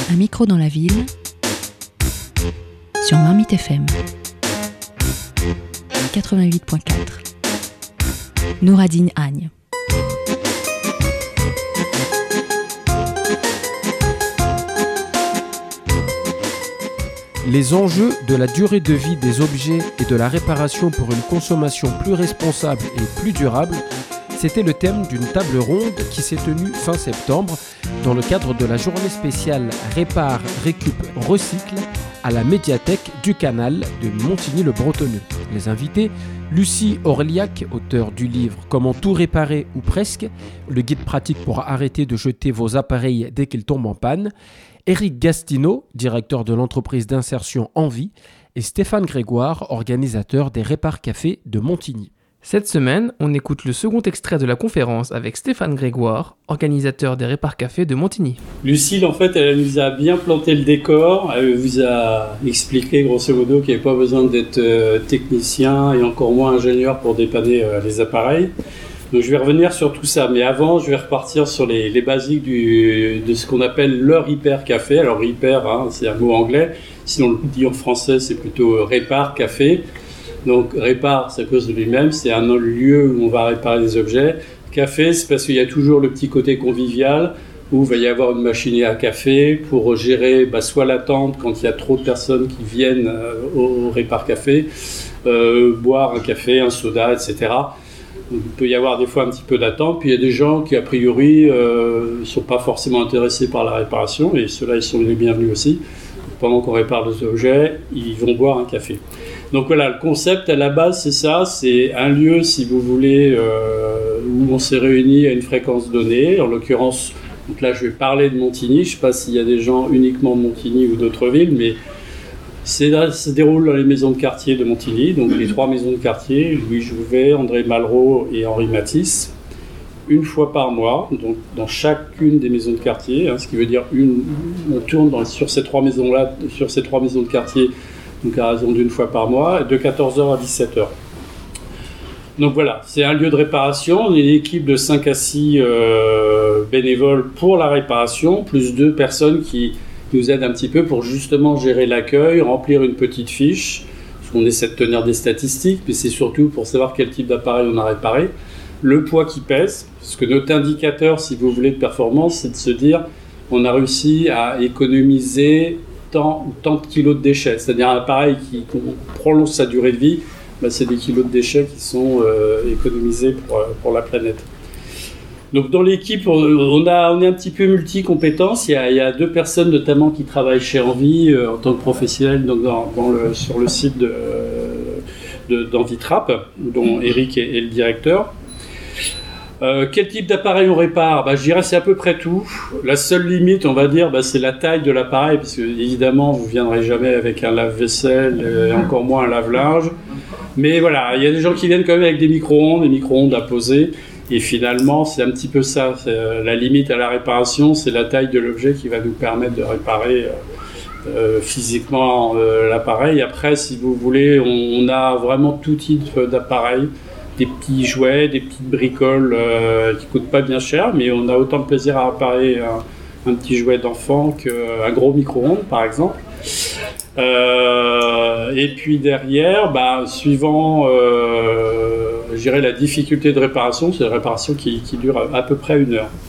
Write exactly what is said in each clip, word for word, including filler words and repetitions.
Un micro dans la ville sur Marmite F M quatre-vingt-huit point quatre. Nouradine Agne. Les enjeux de la durée de vie des objets et de la réparation pour une consommation plus responsable et plus durable, c'était le thème d'une table ronde qui s'est tenue fin septembre dans le cadre de la journée spéciale Répare, Récup, Recycle à la médiathèque du Canal de Montigny-le-Bretonneux. Les invités, Lucie Orliac, auteure du livre « Comment tout réparer ou presque », le guide pratique pour arrêter de jeter vos appareils dès qu'ils tombent en panne, Éric Gastineau, directeur de l'entreprise d'insertion Envie, et Stéphane Grégoire, organisateur des Répare Café de Montigny. Cette semaine, on écoute le second extrait de la conférence avec Stéphane Grégoire, organisateur des Répare Café de Montigny. Lucille, en fait, elle nous a bien planté le décor. Elle vous a expliqué, grosso modo, qu'il n'y avait pas besoin d'être euh, technicien et encore moins ingénieur pour dépanner euh, les appareils. Donc, je vais revenir sur tout ça. Mais avant, je vais repartir sur les, les basiques du, de ce qu'on appelle le Répare Café. Alors, Répare, hein, c'est un mot anglais. Si on le dit en français, c'est plutôt Répare Café. Donc, répare, c'est à cause de lui-même, c'est un lieu où on va réparer des objets. Café, c'est parce qu'il y a toujours le petit côté convivial, où il va y avoir une machine à café pour gérer bah, soit l'attente quand il y a trop de personnes qui viennent euh, au Répare Café, euh, boire un café, un soda, et cetera. Donc, il peut y avoir des fois un petit peu d'attente, puis il y a des gens qui, a priori, ne euh, sont pas forcément intéressés par la réparation, et ceux-là, ils sont les bienvenus aussi. Pendant qu'on répare des objets, ils vont boire un café. Donc voilà, le concept à la base, c'est ça, c'est un lieu, si vous voulez, euh, où on s'est réunis à une fréquence donnée. En l'occurrence, donc là, je vais parler de Montigny. Je ne sais pas s'il y a des gens uniquement de Montigny ou d'autres villes, mais c'est, ça se déroule dans les maisons de quartier de Montigny. Donc les trois maisons de quartier, Louis Jouvet, André Malraux et Henri Matisse, une fois par mois, donc dans chacune des maisons de quartier, hein, ce qui veut dire une, on tourne dans, sur ces trois maisons-là, sur ces trois maisons de quartier, donc à raison d'une fois par mois, de quatorze heures à dix-sept heures. Donc voilà, c'est un lieu de réparation. On est une équipe de cinq à six euh, bénévoles pour la réparation, plus deux personnes qui nous aident un petit peu pour justement gérer l'accueil, remplir une petite fiche, parce qu'on essaie de tenir des statistiques, mais c'est surtout pour savoir quel type d'appareil on a réparé. Le poids qui pèse, parce que notre indicateur, si vous voulez, de performance, c'est de se dire on a réussi à économiser tant ou tant de kilos de déchets. C'est-à-dire un appareil qui prolonge sa durée de vie, bah, c'est des kilos de déchets qui sont euh, économisés pour, pour la planète. Donc dans l'équipe, on, a, on est un petit peu multi-compétences. Il y a, il y a deux personnes notamment qui travaillent chez Envie euh, en tant que professionnels donc dans, dans le, sur le site de, de, d'Envitrap, dont Eric est, est le directeur. Euh, quel type d'appareil on répare ? Bah, je dirais c'est à peu près tout. La seule limite, on va dire, bah, c'est la taille de l'appareil, parce que évidemment, vous ne viendrez jamais avec un lave-vaisselle et encore moins un lave-linge. Mais voilà, il y a des gens qui viennent quand même avec des micro-ondes, des micro-ondes à poser. Et finalement, c'est un petit peu ça. C'est, euh, la limite à la réparation, c'est la taille de l'objet qui va nous permettre de réparer euh, euh, physiquement euh, l'appareil. Après, si vous voulez, on, on a vraiment tout type d'appareil. Des petits jouets, des petites bricoles euh, qui ne coûtent pas bien cher, mais on a autant de plaisir à réparer un, un petit jouet d'enfant qu'un gros micro-ondes, par exemple. Euh, et puis derrière, bah, suivant euh, je dirais la difficulté de réparation, c'est une réparation qui, qui dure à, à peu près une heure.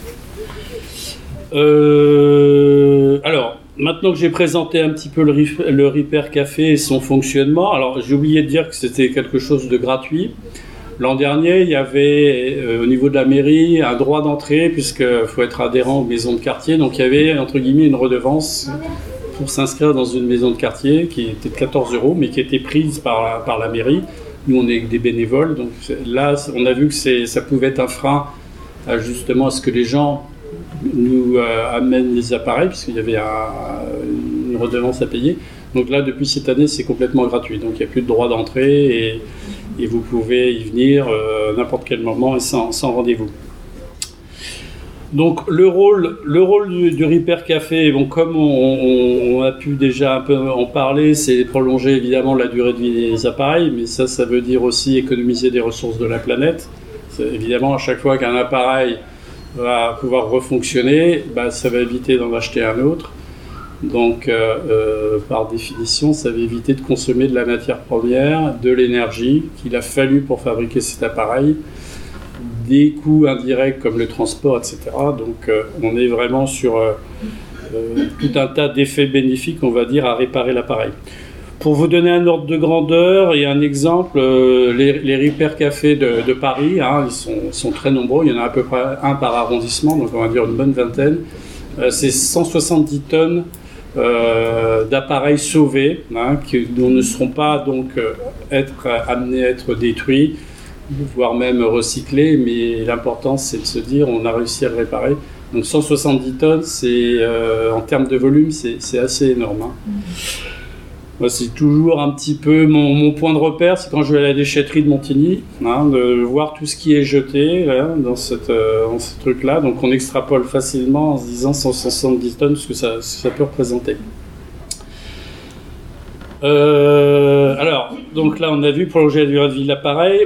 Euh, alors, maintenant que j'ai présenté un petit peu le, le Répare Café et son fonctionnement, alors j'ai oublié de dire que c'était quelque chose de gratuit. L'an dernier, il y avait euh, au niveau de la mairie un droit d'entrée puisqu'il faut être adhérent aux maisons de quartier. Donc il y avait entre guillemets une redevance pour s'inscrire dans une maison de quartier qui était de quatorze euros mais qui était prise par la, par la mairie. Nous on est des bénévoles, donc là on a vu que c'est, ça pouvait être un frein à, justement à ce que les gens nous euh, amènent les appareils puisqu'il y avait un, une redevance à payer. Donc là depuis cette année c'est complètement gratuit, donc il n'y a plus de droit d'entrée et et vous pouvez y venir euh, n'importe quel moment et sans, sans rendez-vous. Donc le rôle, le rôle du, du Répare Café, bon, comme on, on, on a pu déjà un peu en parler, c'est prolonger évidemment la durée de vie des appareils, mais ça, ça veut dire aussi économiser des ressources de la planète. C'est, évidemment, à chaque fois qu'un appareil va pouvoir refonctionner, bah, ça va éviter d'en acheter un autre. Donc, euh, euh, par définition, ça va éviter de consommer de la matière première, de l'énergie qu'il a fallu pour fabriquer cet appareil, des coûts indirects comme le transport, et cetera. Donc, euh, on est vraiment sur euh, euh, tout un tas d'effets bénéfiques, on va dire, à réparer l'appareil. Pour vous donner un ordre de grandeur et un exemple, euh, les, les Repair Cafés de, de Paris, hein, ils sont, sont très nombreux, il y en a à peu près un par arrondissement, donc on va dire une bonne vingtaine. Euh, c'est cent soixante-dix tonnes euh, d'appareils sauvés, hein, qui dont ne seront pas donc euh, être amenés à être détruits, voire même recyclés, mais l'important c'est de se dire on a réussi à le réparer. Donc cent soixante-dix tonnes, c'est, euh, en termes de volume, c'est, c'est assez énorme. Hein. Mmh. Moi, c'est toujours un petit peu mon, mon point de repère, c'est quand je vais à la déchetterie de Montigny, hein, de voir tout ce qui est jeté là, dans, cette, euh, dans ce truc-là. Donc on extrapole facilement en se disant cent soixante-dix tonnes, ce que ça, ce que ça peut représenter. Euh, alors, donc là on a vu prolonger la durée de vie de l'appareil.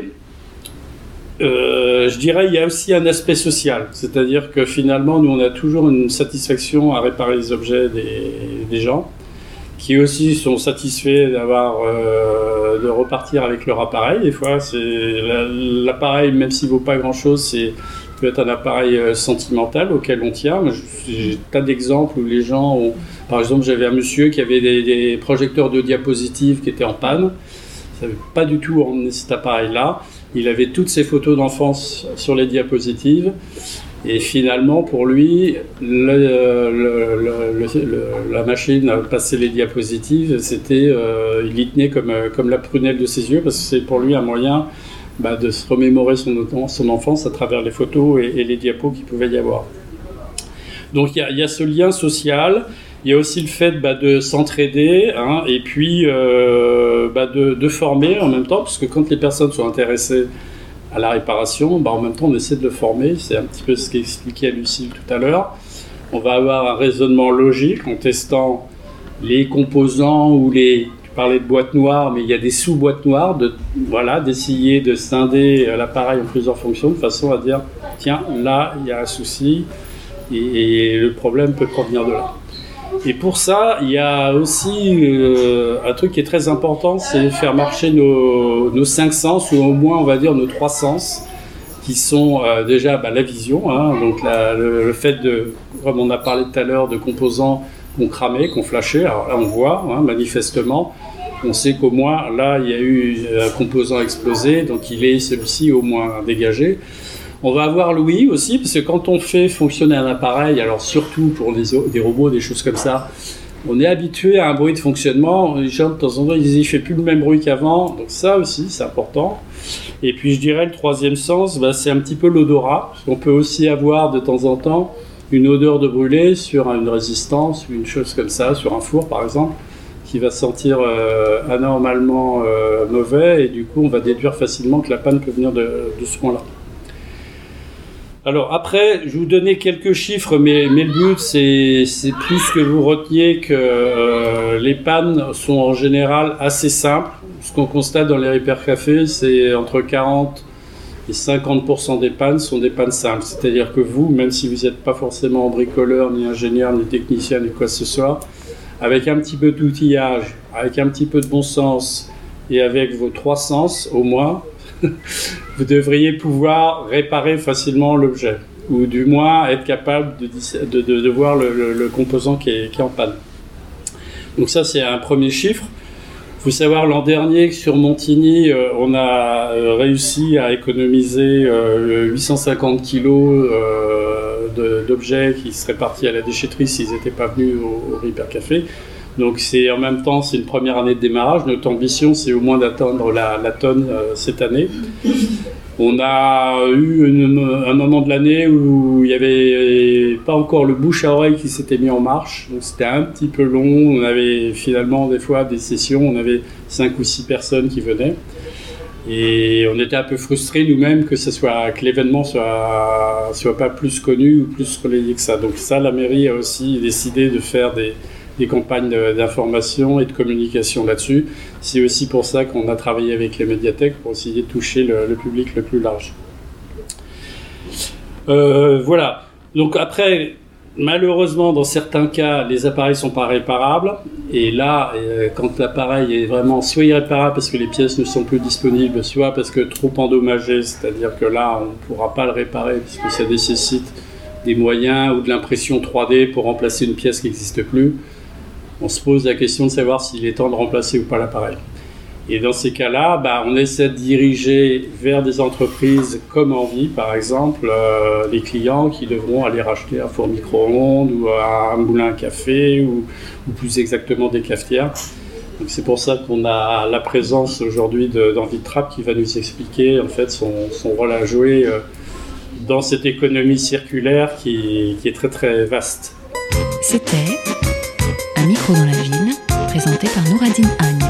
Euh, je dirais il y a aussi un aspect social, c'est-à-dire que finalement nous on a toujours une satisfaction à réparer les objets des, des gens, qui aussi sont satisfaits d'avoir euh, de repartir avec leur appareil. Des fois, c'est la, l'appareil, même s'il vaut pas grand-chose, c'est peut être un appareil euh, sentimental auquel on tient. Moi, j'ai tas d'exemples où les gens ont... Par exemple, j'avais un monsieur qui avait des, des projecteurs de diapositives qui étaient en panne. Il ne savait pas du tout emmener cet appareil-là. Il avait toutes ses photos d'enfance sur les diapositives. Et finalement, pour lui, le, le, le, le, la machine à passer les diapositives, c'était, euh, il y tenait comme, comme la prunelle de ses yeux, parce que c'est pour lui un moyen bah, de se remémorer son, son enfance à travers les photos et, et les diapos qu'il pouvait y avoir. Donc il y a, y a ce lien social, il y a aussi le fait bah, de s'entraider, hein, et puis euh, bah, de, de former en même temps, parce que quand les personnes sont intéressées à la réparation, bah en même temps on essaie de le former, c'est un petit peu ce qu'expliquait à Lucille tout à l'heure. On va avoir un raisonnement logique en testant les composants ou les... Tu parlais de boîtes noires, mais il y a des sous-boîtes noires, de, voilà, d'essayer de scinder l'appareil en plusieurs fonctions de façon à dire tiens, là il y a un souci et, et le problème peut provenir de là. Et pour ça, il y a aussi euh, un truc qui est très important, c'est faire marcher nos, nos cinq sens, ou au moins, on va dire, nos trois sens, qui sont euh, déjà bah, la vision, hein, donc la, le, le fait de, comme on a parlé tout à l'heure, de composants qu'on cramait, qu'on flashait. Alors là, on voit, hein, manifestement, on sait qu'au moins, là, il y a eu un composant explosé, donc il est celui-ci au moins dégagé. On va avoir l'ouïe aussi, parce que quand on fait fonctionner un appareil, alors surtout pour des, des robots, des choses comme ça, on est habitué à un bruit de fonctionnement. Les gens, de temps en temps, ils disent « il ne fait plus le même bruit qu'avant ». Donc ça aussi, c'est important. Et puis, je dirais, le troisième sens, bah, c'est un petit peu l'odorat. Parce qu'on peut aussi avoir, de temps en temps, une odeur de brûlé sur une résistance, ou une chose comme ça, sur un four, par exemple, qui va sentir euh, anormalement euh, mauvais. Et du coup, on va déduire facilement que la panne peut venir de, de ce point-là. Alors après, je vais vous donner quelques chiffres, mais, mais le but, c'est, c'est plus que vous reteniez que euh, les pannes sont en général assez simples. Ce qu'on constate dans les Repair Cafés, c'est entre quarante et cinquante pour cent des pannes sont des pannes simples. C'est-à-dire que vous, même si vous n'êtes pas forcément bricoleur, ni ingénieur, ni technicien, ni quoi que ce soit, avec un petit peu d'outillage, avec un petit peu de bon sens et avec vos trois sens au moins, vous devriez pouvoir réparer facilement l'objet, ou du moins être capable de, de, de, de voir le, le, le composant qui est, qui est en panne. Donc ça, c'est un premier chiffre. Il faut savoir, l'an dernier, sur Montigny, euh, on a euh, réussi à économiser euh, huit cent cinquante kilos euh, de, d'objets qui seraient partis à la déchetterie s'ils n'étaient pas venus au, au Repair Café. Donc c'est, en même temps, c'est une première année de démarrage. Notre ambition, c'est au moins d'atteindre la, la tonne euh, cette année. On a eu une, un moment de l'année où il n'y avait pas encore le bouche à oreille qui s'était mis en marche. Donc c'était un petit peu long. On avait finalement des fois des sessions, on avait cinq ou six personnes qui venaient. Et on était un peu frustrés nous-mêmes que, ce soit, que l'événement soit, soit pas plus connu ou plus relayé que ça. Donc ça, la mairie a aussi décidé de faire des... des campagnes d'information et de communication là-dessus. C'est aussi pour ça qu'on a travaillé avec les médiathèques pour essayer de toucher le, le public le plus large. Euh, voilà. Donc après, malheureusement, dans certains cas, les appareils ne sont pas réparables. Et là, euh, quand l'appareil est vraiment soit irréparable parce que les pièces ne sont plus disponibles, soit parce que trop endommagé, c'est-à-dire que là, on ne pourra pas le réparer puisque ça nécessite des moyens ou de l'impression trois D pour remplacer une pièce qui n'existe plus, on se pose la question de savoir s'il est temps de remplacer ou pas l'appareil. Et dans ces cas-là, bah, on essaie de diriger vers des entreprises comme Envie, par exemple, euh, les clients qui devront aller racheter un four micro-ondes ou un moulin à café ou, ou plus exactement des cafetières. Donc c'est pour ça qu'on a la présence aujourd'hui de, d'Envie Trap qui va nous expliquer en fait son, son rôle à jouer euh, dans cette économie circulaire qui, qui est très très vaste. C'était Un micro dans la ville, présenté par Nouradine Agne.